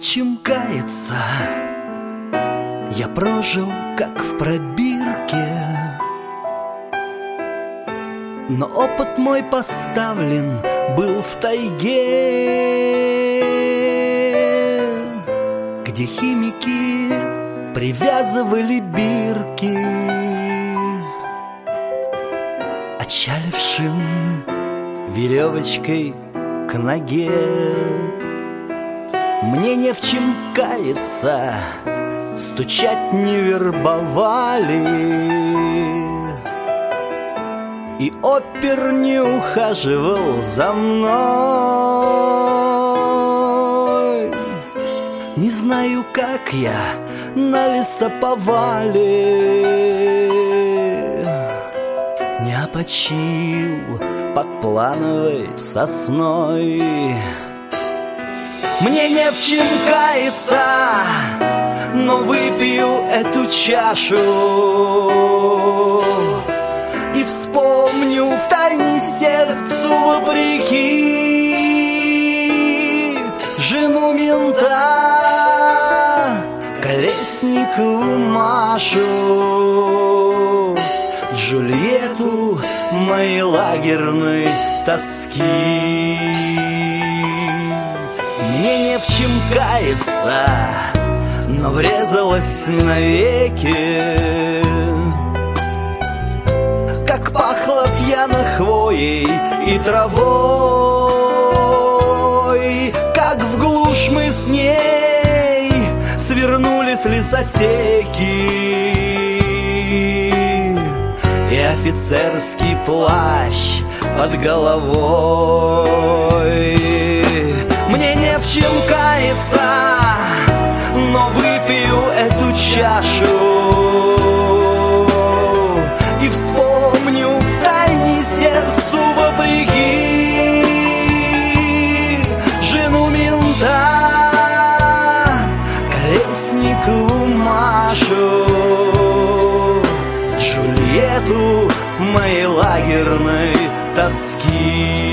чем каяться. Я прожил, как в пробирке, но опыт мой поставлен был в тайге, где химики привязывали бирки отчалившим веревочкой к ноге. Мне не в чем каяться, стучать не вербовали, и опер не ухаживал за мной. Не знаю, как я на лесоповале не опочил под плановой сосной. Мне не в чем каяться, но выпью эту чашу и вспомню втайне сердцу вопреки жену мента, Колесникову Машу, Джульетту моей лагерной тоски. Мне не в чем каяться, но врезалась навеки, как пахло пьяно хвоей и травой, как в глушь мы с ней свернули с лесосеки, и офицерский плащ под головой. Мне не в чем каяться, но выпью эту чашу и вспомню втайне сердцу вопреки жену мента, Колесникову Машу, Джульетту моей лагерной тоски.